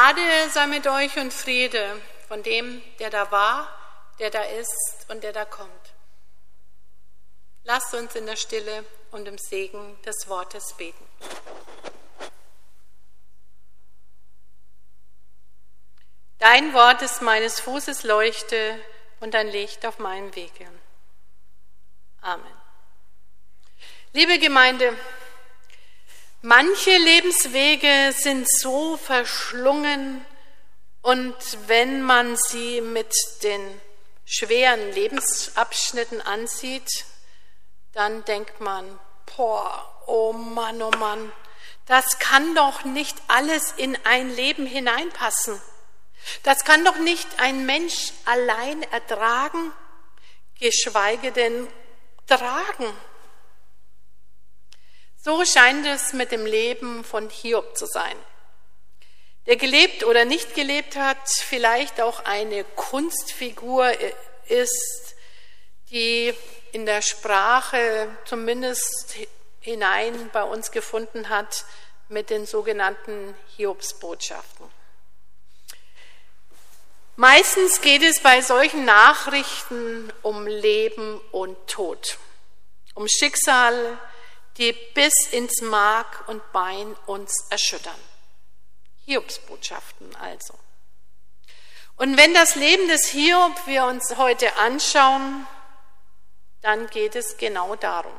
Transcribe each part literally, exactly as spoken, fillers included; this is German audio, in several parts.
Gnade sei mit euch und Friede von dem, der da war, der da ist und der da kommt. Lasst uns in der Stille und im Segen des Wortes beten. Dein Wort ist meines Fußes Leuchte und ein Licht auf meinen Wegen. Amen. Liebe Gemeinde, manche Lebenswege sind so verschlungen, und wenn man sie mit den schweren Lebensabschnitten ansieht, dann denkt man, boah, oh Mann, oh Mann, das kann doch nicht alles in ein Leben hineinpassen. Das kann doch nicht ein Mensch allein ertragen, geschweige denn tragen. So scheint es mit dem Leben von Hiob zu sein, der gelebt oder nicht gelebt hat, vielleicht auch eine Kunstfigur ist, die in der Sprache zumindest hinein bei uns gefunden hat mit den sogenannten Hiobsbotschaften. Meistens geht es bei solchen Nachrichten um Leben und Tod, um Schicksale, die bis ins Mark und Bein uns erschüttern. Hiobsbotschaften also. Und wenn das Leben des Hiob wir uns heute anschauen, dann geht es genau darum.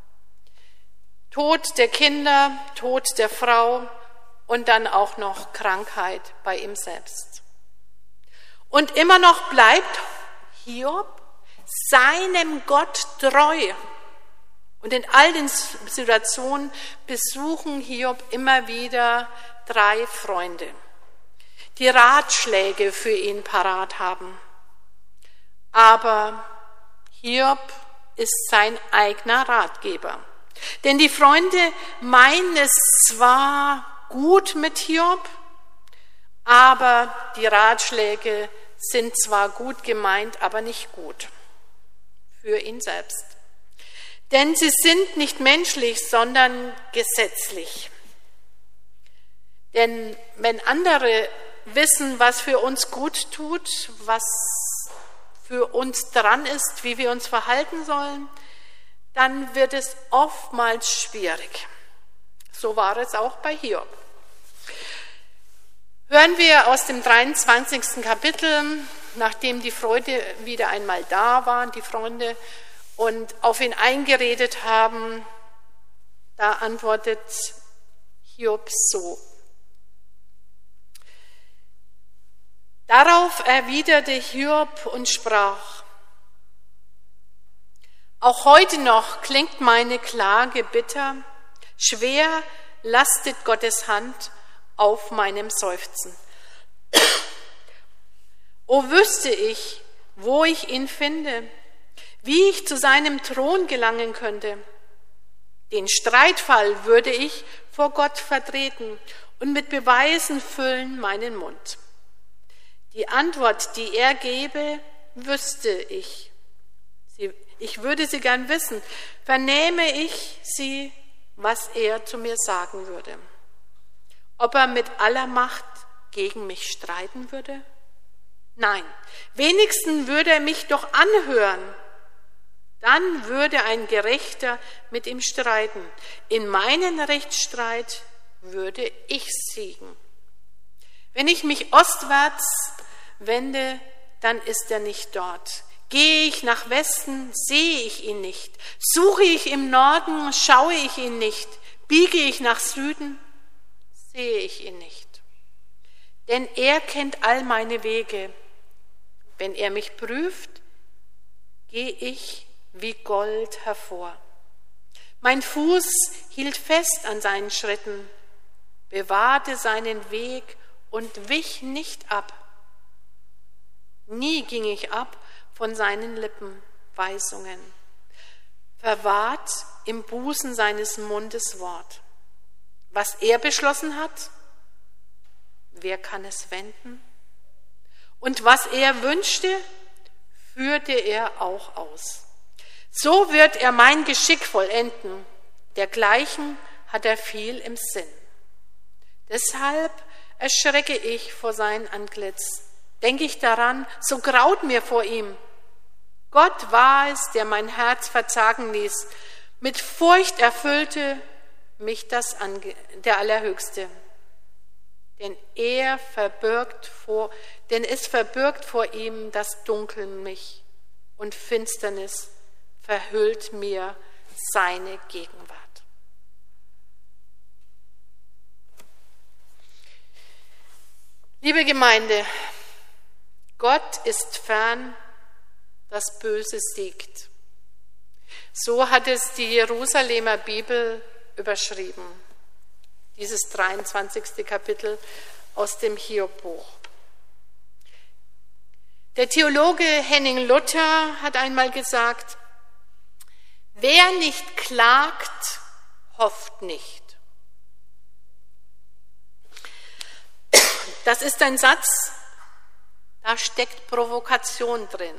Tod der Kinder, Tod der Frau und dann auch noch Krankheit bei ihm selbst. Und immer noch bleibt Hiob seinem Gott treu. Und in all den Situationen besuchen Hiob immer wieder drei Freunde, die Ratschläge für ihn parat haben. Aber Hiob ist sein eigener Ratgeber. Denn die Freunde meinen es zwar gut mit Hiob, aber die Ratschläge sind zwar gut gemeint, aber nicht gut für ihn selbst. Denn sie sind nicht menschlich, sondern gesetzlich. Denn wenn andere wissen, was für uns gut tut, was für uns dran ist, wie wir uns verhalten sollen, dann wird es oftmals schwierig. So war es auch bei Hiob. Hören wir aus dem dreiundzwanzigsten Kapitel, nachdem die Freunde wieder einmal da waren, die Freunde, und auf ihn eingeredet haben, da antwortet Hiob so. Darauf erwiderte Hiob und sprach: Auch heute noch klingt meine Klage bitter, schwer lastet Gottes Hand auf meinem Seufzen. O wüsste ich, wo ich ihn finde, wie ich zu seinem Thron gelangen könnte. Den Streitfall würde ich vor Gott vertreten und mit Beweisen füllen meinen Mund. Die Antwort, die er gebe, wüsste ich. Ich würde sie gern wissen. Vernehme ich sie, was er zu mir sagen würde. Ob er mit aller Macht gegen mich streiten würde? Nein, wenigstens würde er mich doch anhören. Dann würde ein Gerechter mit ihm streiten. In meinen Rechtsstreit würde ich siegen. Wenn ich mich ostwärts wende, dann ist er nicht dort. Gehe ich nach Westen, sehe ich ihn nicht. Suche ich im Norden, schaue ich ihn nicht. Biege ich nach Süden, sehe ich ihn nicht. Denn er kennt all meine Wege. Wenn er mich prüft, gehe ich wie Gold hervor. Mein Fuß hielt fest an seinen Schritten, bewahrte seinen Weg und wich nicht ab. Nie ging ich ab von seinen Lippen Weisungen, verwahrt im Busen seines Mundes Wort. Was er beschlossen hat, wer kann es wenden? Und was er wünschte, führte er auch aus. So wird er mein Geschick vollenden. Dergleichen hat er viel im Sinn. Deshalb erschrecke ich vor sein Antlitz. Denke ich daran, so graut mir vor ihm. Gott war es, der mein Herz verzagen ließ. Mit Furcht erfüllte mich das Ange- der Allerhöchste. Denn er verbirgt vor, denn es verbirgt vor ihm das Dunkel mich und Finsternis verhüllt mir seine Gegenwart. Liebe Gemeinde, Gott ist fern, das Böse siegt. So hat es die Jerusalemer Bibel überschrieben, dieses dreiundzwanzigste Kapitel aus dem Hiob-Buch. Der Theologe Henning Luther hat einmal gesagt, wer nicht klagt, hofft nicht. Das ist ein Satz, da steckt Provokation drin.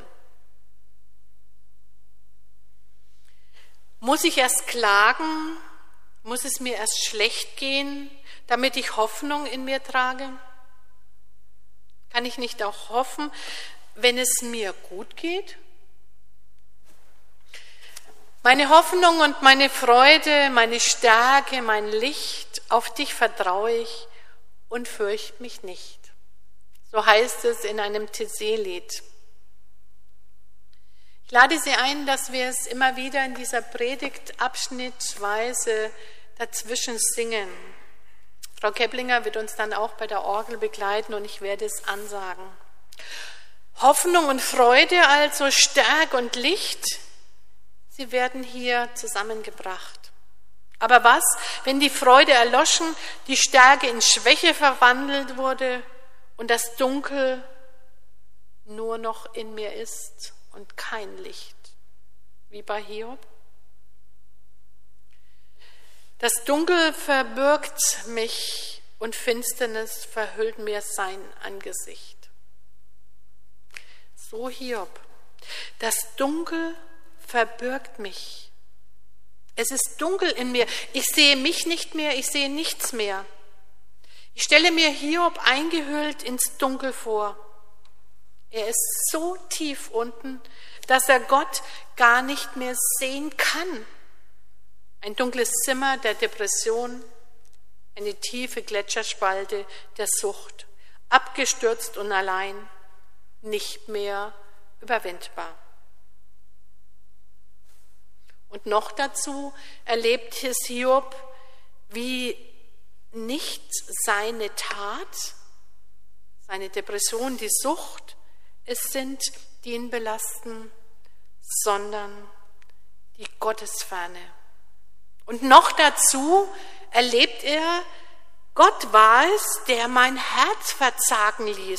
Muss ich erst klagen? Muss es mir erst schlecht gehen, damit ich Hoffnung in mir trage? Kann ich nicht auch hoffen, wenn es mir gut geht? Meine Hoffnung und meine Freude, meine Stärke, mein Licht, auf dich vertraue ich und fürchte mich nicht. So heißt es in einem Tessé-Lied. Ich lade Sie ein, dass wir es immer wieder in dieser Predigt abschnittsweise dazwischen singen. Frau Keplinger wird uns dann auch bei der Orgel begleiten und ich werde es ansagen. Hoffnung und Freude, also Stärke und Licht, sie werden hier zusammengebracht. Aber was, wenn die Freude erloschen, die Stärke in Schwäche verwandelt wurde und das Dunkel nur noch in mir ist und kein Licht, wie bei Hiob? Das Dunkel verbirgt mich und Finsternis verhüllt mir sein Angesicht. So Hiob. Das Dunkel verbirgt mich. Es ist dunkel in mir. Ich sehe mich nicht mehr, ich sehe nichts mehr. Ich stelle mir Hiob eingehüllt ins Dunkel vor. Er ist so tief unten, dass er Gott gar nicht mehr sehen kann. Ein dunkles Zimmer der Depression, eine tiefe Gletscherspalte der Sucht, abgestürzt und allein, nicht mehr überwindbar. Und noch dazu erlebt es Hiob, wie nicht seine Tat, seine Depression, die Sucht, es sind, die ihn belasten, sondern die Gottesferne. Und noch dazu erlebt er, Gott war es, der mein Herz verzagen ließ.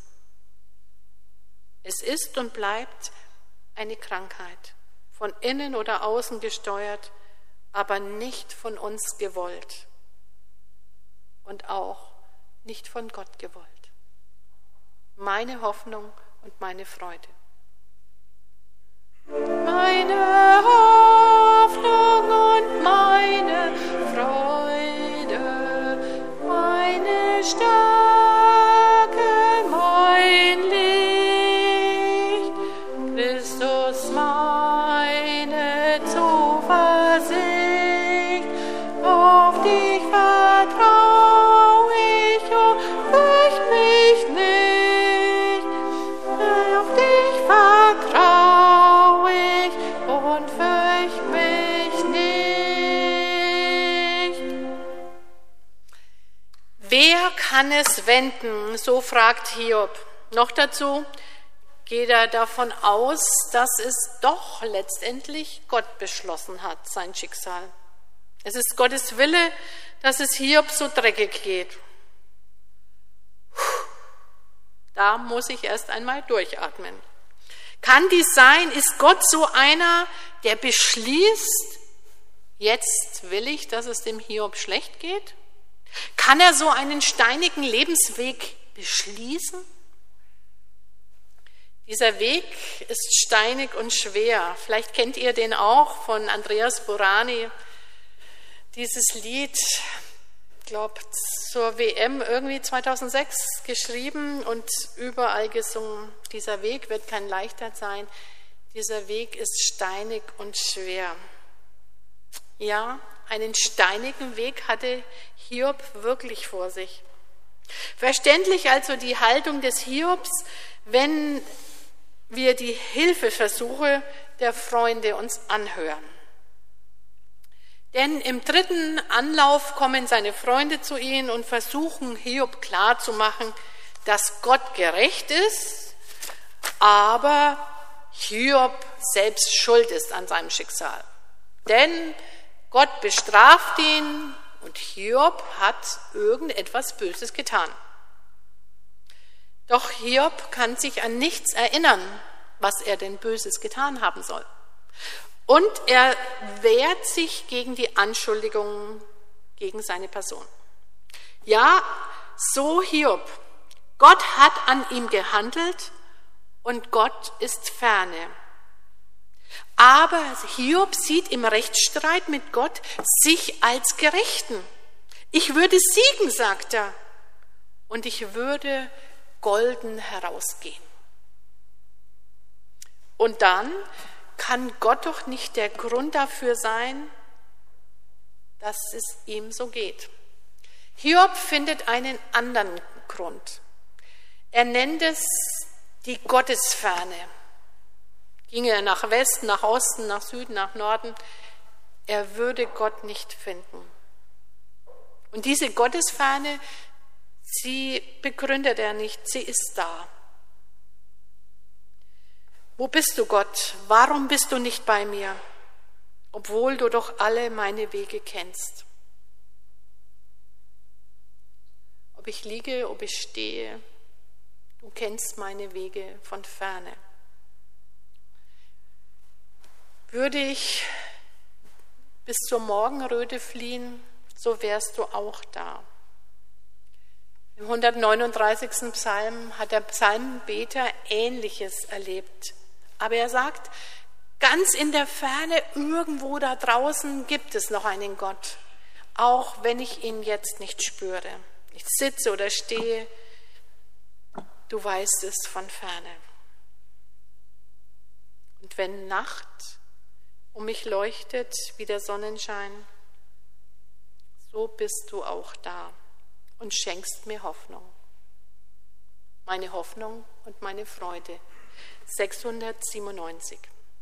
Es ist und bleibt eine Krankheit, von innen oder außen gesteuert, aber nicht von uns gewollt und auch nicht von Gott gewollt. Meine Hoffnung und meine Freude. Meine Hoffnung und meine Freude, meine Stärke, mein Licht, Christus meine Zuversicht, auf dich vertrau ich und fürcht mich nicht, auf dich vertrau ich und fürcht mich nicht. Wer kann es wenden? So fragt Hiob. Noch dazu geht er davon aus, dass es doch letztendlich Gott beschlossen hat, sein Schicksal. Es ist Gottes Wille, dass es Hiob so dreckig geht. Da muss ich erst einmal durchatmen. Kann dies sein? Ist Gott so einer, der beschließt, jetzt will ich, dass es dem Hiob schlecht geht? Kann er so einen steinigen Lebensweg beschließen? Dieser Weg ist steinig und schwer. Vielleicht kennt ihr den auch von Andreas Burani, dieses Lied, ich glaube, zur W M irgendwie zweitausendsechs geschrieben und überall gesungen, dieser Weg wird kein leichter sein, dieser Weg ist steinig und schwer. Ja, einen steinigen Weg hatte Hiob wirklich vor sich. Verständlich also die Haltung des Hiobs, wenn wir die Hilfeversuche der Freunde uns anhören. Denn im dritten Anlauf kommen seine Freunde zu ihm und versuchen Hiob klarzumachen, dass Gott gerecht ist, aber Hiob selbst schuld ist an seinem Schicksal. Denn Gott bestraft ihn und Hiob hat irgendetwas Böses getan. Doch Hiob kann sich an nichts erinnern, was er denn Böses getan haben soll. Und er wehrt sich gegen die Anschuldigungen gegen seine Person. Ja, so Hiob. Gott hat an ihm gehandelt und Gott ist ferne. Aber Hiob sieht im Rechtsstreit mit Gott sich als Gerechten. Ich würde siegen, sagt er, und ich würde golden herausgehen. Und dann kann Gott doch nicht der Grund dafür sein, dass es ihm so geht. Hiob findet einen anderen Grund. Er nennt es die Gottesferne. Ginge er nach Westen, nach Osten, nach Süden, nach Norden, er würde Gott nicht finden. Und diese Gottesferne, sie begründet er nicht, sie ist da. Wo bist du, Gott? Warum bist du nicht bei mir, obwohl du doch alle meine Wege kennst? Ob ich liege, ob ich stehe, du kennst meine Wege von ferne. Würde ich bis zur Morgenröte fliehen, so wärst du auch da. Im hundertneununddreißigsten Psalm hat der Psalmbeter Ähnliches erlebt. Aber er sagt, ganz in der Ferne, irgendwo da draußen gibt es noch einen Gott, auch wenn ich ihn jetzt nicht spüre. Ich sitze oder stehe, du weißt es von ferne. Und wenn Nacht um mich leuchtet wie der Sonnenschein, so bist du auch da und schenkst mir Hoffnung. Meine Hoffnung und meine Freude. sechshundertsiebenundneunzig.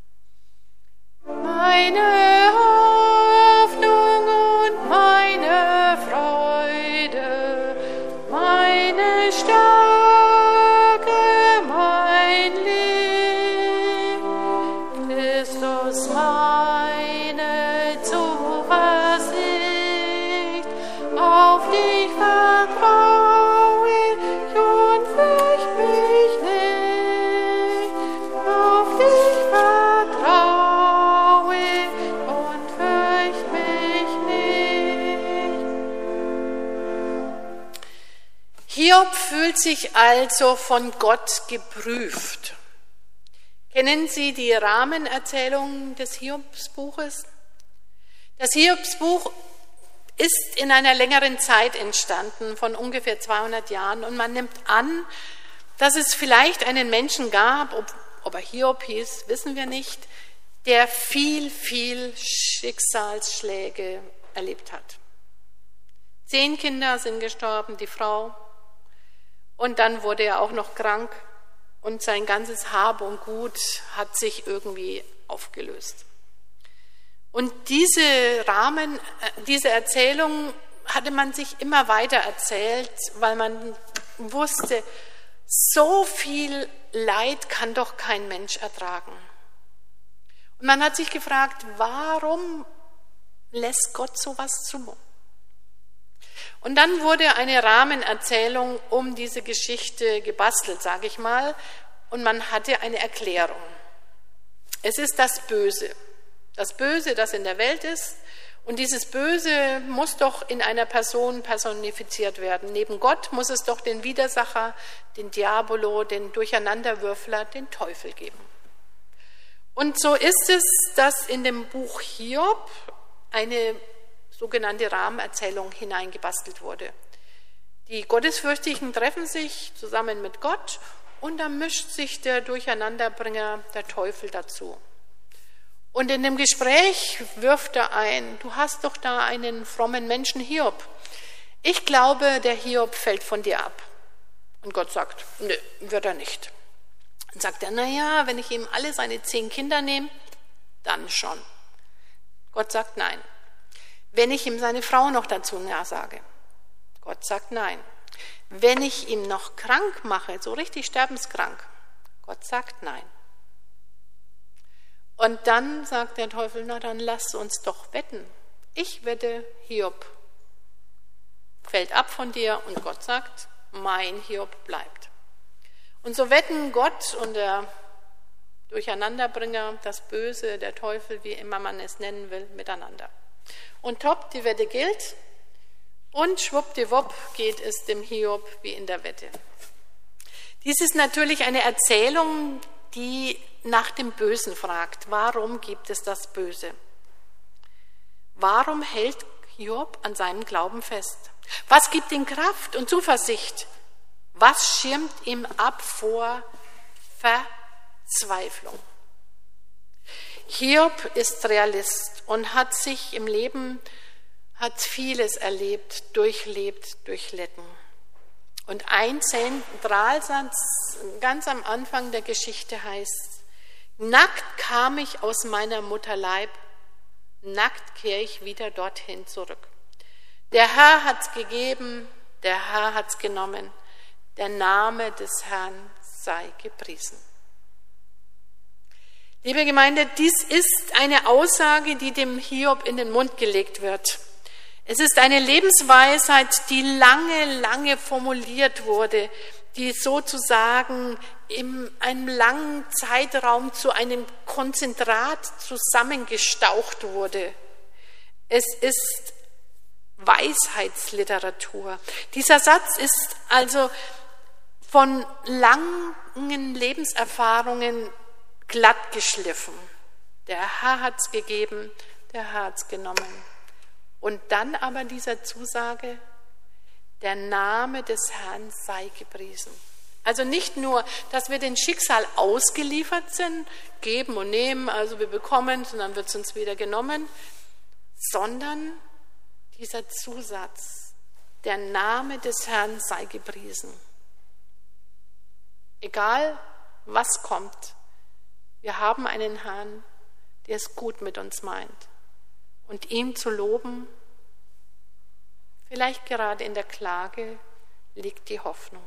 Meine Hoffnung und meine Freude, meine Stärke, mein Leben, Christus meine Zuversicht, auf dich vertraue ich und fürcht mich nicht, auf dich vertraue ich und fürcht mich nicht. Hiob fühlt sich also von Gott geprüft. Kennen Sie die Rahmenerzählung des Hiobsbuches? Das Hiobsbuch ist in einer längeren Zeit entstanden, von ungefähr zweihundert Jahren. Und man nimmt an, dass es vielleicht einen Menschen gab, ob, ob er Hiob hieß, wissen wir nicht, der viel, viel Schicksalsschläge erlebt hat. Zehn Kinder sind gestorben, die Frau. Und dann wurde er auch noch krank. Und sein ganzes Hab und Gut hat sich irgendwie aufgelöst. Und diese Rahmen, diese Erzählung hatte man sich immer weiter erzählt, weil man wusste, so viel Leid kann doch kein Mensch ertragen. Und man hat sich gefragt, warum lässt Gott sowas zu? Und dann wurde eine Rahmenerzählung um diese Geschichte gebastelt, sage ich mal, und man hatte eine Erklärung. Es ist das Böse, das Böse, das in der Welt ist, und dieses Böse muss doch in einer Person personifiziert werden. Neben Gott muss es doch den Widersacher, den Diabolo, den Durcheinanderwürfler, den Teufel geben. Und so ist es, dass in dem Buch Hiob eine sogenannte Rahmenerzählung hineingebastelt wurde. Die Gottesfürchtigen treffen sich zusammen mit Gott und dann mischt sich der Durcheinanderbringer, der Teufel, dazu. Und in dem Gespräch wirft er ein, du hast doch da einen frommen Menschen Hiob. Ich glaube, der Hiob fällt von dir ab. Und Gott sagt, nö, wird er nicht. Dann sagt er, naja, wenn ich ihm alle seine zehn Kinder nehme, dann schon. Gott sagt nein. Wenn ich ihm seine Frau noch dazu ja sage, Gott sagt nein. Wenn ich ihn noch krank mache, so richtig sterbenskrank, Gott sagt nein. Und dann sagt der Teufel, na dann lass uns doch wetten. Ich wette, Hiob fällt ab von dir und Gott sagt, mein Hiob bleibt. Und so wetten Gott und der Durcheinanderbringer, das Böse, der Teufel, wie immer man es nennen will, miteinander. Und top, die Wette gilt und schwuppdiwupp geht es dem Hiob wie in der Wette. Dies ist natürlich eine Erzählung, die nach dem Bösen fragt. Warum gibt es das Böse? Warum hält Hiob an seinem Glauben fest? Was gibt ihm Kraft und Zuversicht? Was schirmt ihm ab vor Verzweiflung? Hiob ist Realist und hat sich im Leben, hat vieles erlebt, durchlebt, durchlitten. Und ein Zentralsatz ganz am Anfang der Geschichte heißt, nackt kam ich aus meiner Mutter Leib, nackt kehre ich wieder dorthin zurück. Der Herr hat's gegeben, der Herr hat's genommen, der Name des Herrn sei gepriesen. Liebe Gemeinde, dies ist eine Aussage, die dem Hiob in den Mund gelegt wird. Es ist eine Lebensweisheit, die lange, lange formuliert wurde, die sozusagen in einem langen Zeitraum zu einem Konzentrat zusammengestaucht wurde. Es ist Weisheitsliteratur. Dieser Satz ist also von langen Lebenserfahrungen glatt geschliffen. Der Herr hat es gegeben, der Herr hat es genommen. Und dann aber dieser Zusage, der Name des Herrn sei gepriesen. Also nicht nur, dass wir dem Schicksal ausgeliefert sind, geben und nehmen, also wir bekommen, und dann wird es uns wieder genommen, sondern dieser Zusatz, der Name des Herrn sei gepriesen. Egal, was kommt, wir haben einen Herrn, der es gut mit uns meint. Und ihm zu loben, vielleicht gerade in der Klage, liegt die Hoffnung.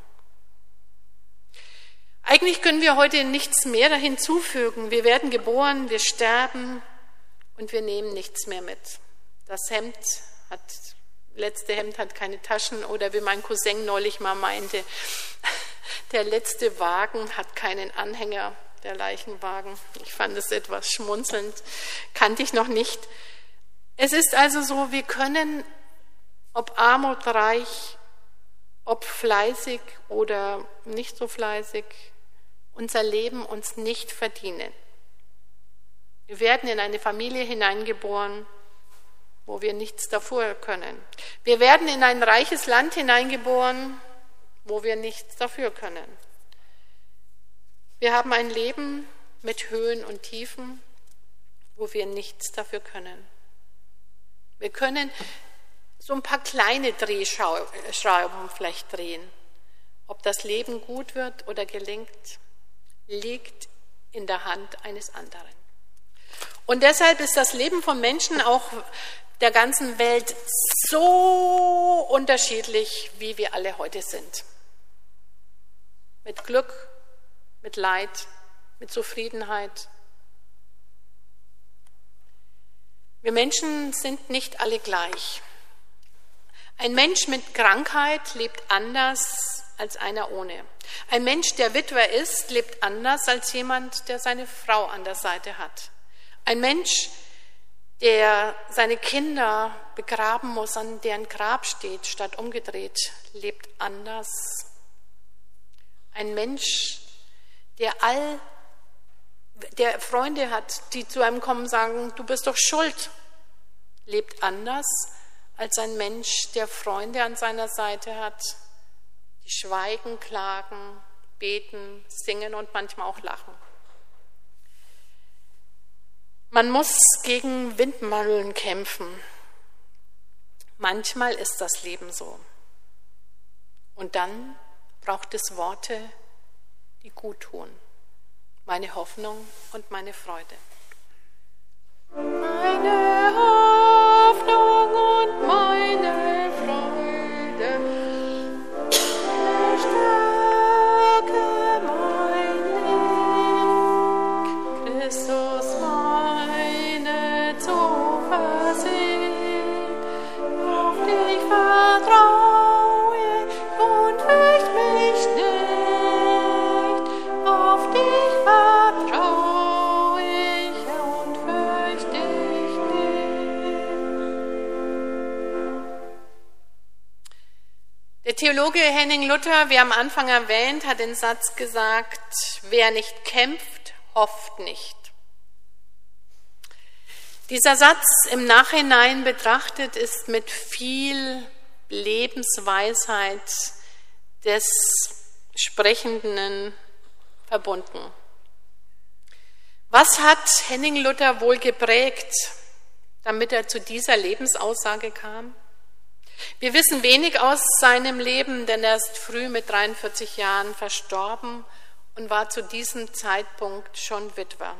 Eigentlich können wir heute nichts mehr hinzufügen. Wir werden geboren, wir sterben und wir nehmen nichts mehr mit. Das Hemd hat, letzte Hemd hat keine Taschen oder wie mein Cousin neulich mal meinte, der letzte Wagen hat keinen Anhänger, der Leichenwagen. Ich fand es etwas schmunzelnd, kannte ich noch nicht. Es ist also so, wir können, ob arm oder reich, ob fleißig oder nicht so fleißig, unser Leben uns nicht verdienen. Wir werden in eine Familie hineingeboren, wo wir nichts dafür können. Wir werden in ein reiches Land hineingeboren, wo wir nichts dafür können. Wir haben ein Leben mit Höhen und Tiefen, wo wir nichts dafür können. Wir können so ein paar kleine Drehschrauben vielleicht drehen. Ob das Leben gut wird oder gelingt, liegt in der Hand eines anderen. Und deshalb ist das Leben von Menschen auch der ganzen Welt so unterschiedlich, wie wir alle heute sind. Mit Glück, mit Leid, mit Zufriedenheit. Wir Menschen sind nicht alle gleich. Ein Mensch mit Krankheit lebt anders als einer ohne. Ein Mensch, der Witwer ist, lebt anders als jemand, der seine Frau an der Seite hat. Ein Mensch, der seine Kinder begraben muss, an deren Grab steht, statt umgedreht, lebt anders. Ein Mensch, der all, der Freunde hat, die zu einem kommen und sagen, du bist doch schuld, lebt anders als ein Mensch, der Freunde an seiner Seite hat, die schweigen, klagen, beten, singen und manchmal auch lachen. Man muss gegen Windmühlen kämpfen. Manchmal ist das Leben so. Und dann braucht es Worte, die gut tun. Meine Hoffnung und meine Freude. Meine Hoffnung und meine Freude, stärke mein Leben, Christus meine Zuversicht, auf dich vertraue und fürcht mich nicht, auf dich vertraue ich und fürcht dich nicht. Der Theologe Henning Luther, wie am Anfang erwähnt, hat den Satz gesagt: Wer nicht kämpft, hofft nicht. Dieser Satz im Nachhinein betrachtet ist mit viel Lebensweisheit des Sprechenden verbunden. Was hat Henning Luther wohl geprägt, damit er zu dieser Lebensaussage kam? Wir wissen wenig aus seinem Leben, denn er ist früh mit dreiundvierzig Jahren verstorben und war zu diesem Zeitpunkt schon Witwer.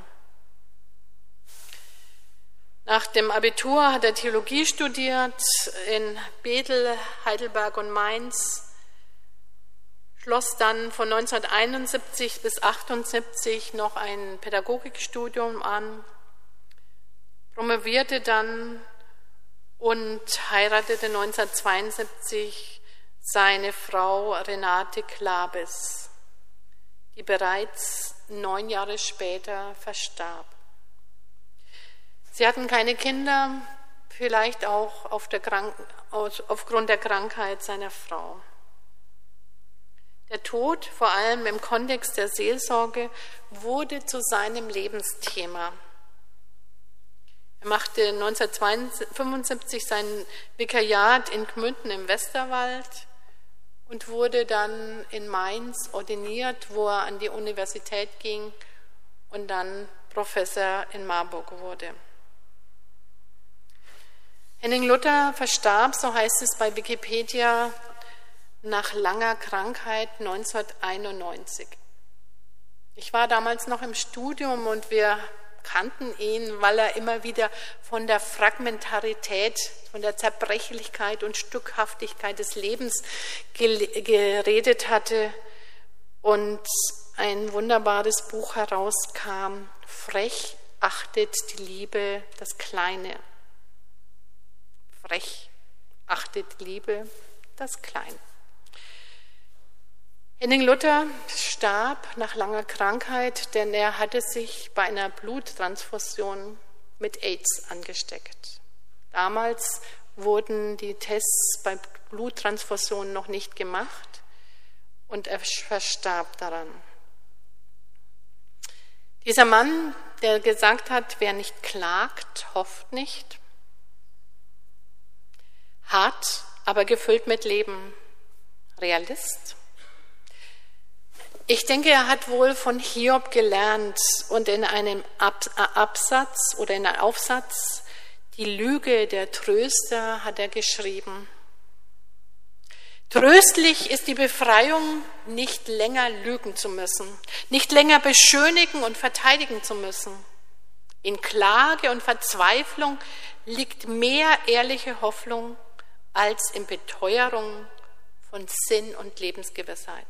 Nach dem Abitur hat er Theologie studiert in Bethel, Heidelberg und Mainz, schloss dann von neunzehnhunderteinundsiebzig bis achtundsiebzig noch ein Pädagogikstudium an, promovierte dann und heiratete neunzehnhundertzweiundsiebzig seine Frau Renate Klabes, die bereits neun Jahre später verstarb. Sie hatten keine Kinder, vielleicht auch auf der Krank- aufgrund der Krankheit seiner Frau. Der Tod, vor allem im Kontext der Seelsorge, wurde zu seinem Lebensthema. Er machte neunzehnhundertfünfundsiebzig sein Vikariat in Gmünden im Westerwald und wurde dann in Mainz ordiniert, wo er an die Universität ging und dann Professor in Marburg wurde. Henning Luther verstarb, so heißt es bei Wikipedia, nach langer Krankheit neunzehnhunderteinundneunzig. Ich war damals noch im Studium und wir kannten ihn, weil er immer wieder von der Fragmentarität, von der Zerbrechlichkeit und Stückhaftigkeit des Lebens geredet hatte und ein wunderbares Buch herauskam: Frech achtet die Liebe das Kleine. Frech achtet die Liebe das Kleine. Henning Luther starb nach langer Krankheit, denn er hatte sich bei einer Bluttransfusion mit AIDS angesteckt. Damals wurden die Tests bei Bluttransfusionen noch nicht gemacht und er verstarb daran. Dieser Mann, der gesagt hat, wer nicht klagt, hofft nicht, hart, aber gefüllt mit Leben. Realist. Ich denke, er hat wohl von Hiob gelernt und in einem Absatz oder in einem Aufsatz, die Lüge der Tröster, hat er geschrieben: Tröstlich ist die Befreiung, nicht länger lügen zu müssen, nicht länger beschönigen und verteidigen zu müssen. In Klage und Verzweiflung liegt mehr ehrliche Hoffnung als in Beteuerung von Sinn und Lebensgewissheit.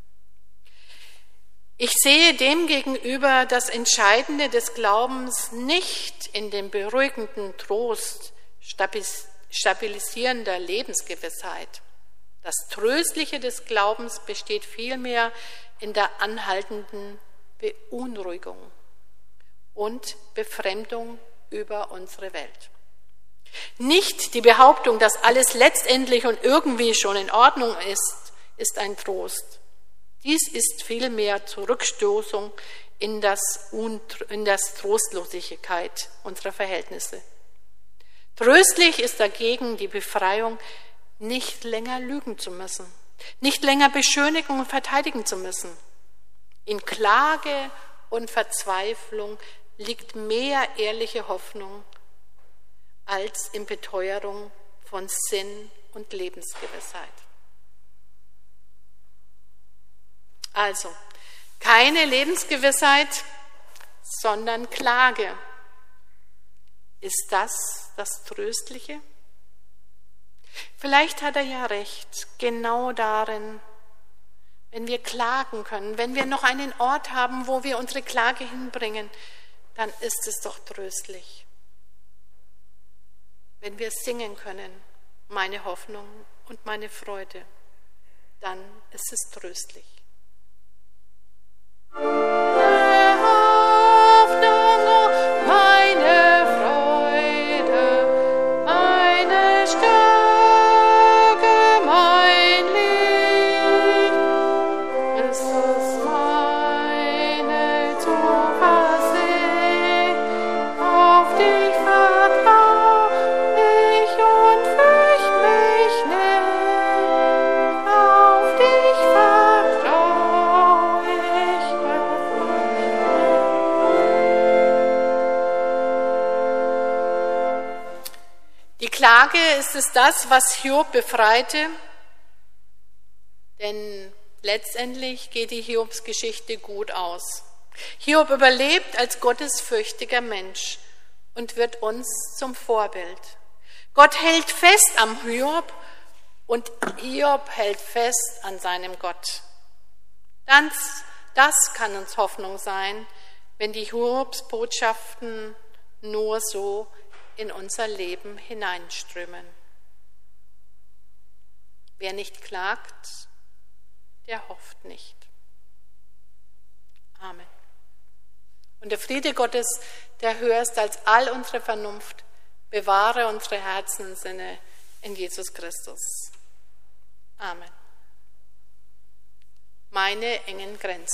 Ich sehe demgegenüber das Entscheidende des Glaubens nicht in dem beruhigenden Trost stabilisierender Lebensgewissheit. Das Tröstliche des Glaubens besteht vielmehr in der anhaltenden Beunruhigung und Befremdung über unsere Welt. Nicht die Behauptung, dass alles letztendlich und irgendwie schon in Ordnung ist, ist ein Trost. Dies ist vielmehr Zurückstoßung in das, in das Trostlosigkeit unserer Verhältnisse. Tröstlich ist dagegen die Befreiung, nicht länger lügen zu müssen, nicht länger beschönigen und verteidigen zu müssen. In Klage und Verzweiflung liegt mehr ehrliche Hoffnung als in Beteuerung von Sinn und Lebensgewissheit. Also, keine Lebensgewissheit, sondern Klage. Ist das das Tröstliche? Vielleicht hat er ja recht, genau darin, wenn wir klagen können, wenn wir noch einen Ort haben, wo wir unsere Klage hinbringen, dann ist es doch tröstlich. Wenn wir singen können, meine Hoffnung und meine Freude, dann ist es tröstlich. Klage ist es das, was Hiob befreite, denn letztendlich geht die Hiobsgeschichte gut aus. Hiob überlebt als gottesfürchtiger Mensch und wird uns zum Vorbild. Gott hält fest am Hiob und Hiob hält fest an seinem Gott. Das, das kann uns Hoffnung sein, wenn die Hiobsbotschaften nur so in unser Leben hineinströmen. Wer nicht klagt, der hofft nicht. Amen. Und der Friede Gottes, der höher ist als all unsere Vernunft, bewahre unsere Herzen und Sinne in Jesus Christus. Amen. Meine engen Grenzen.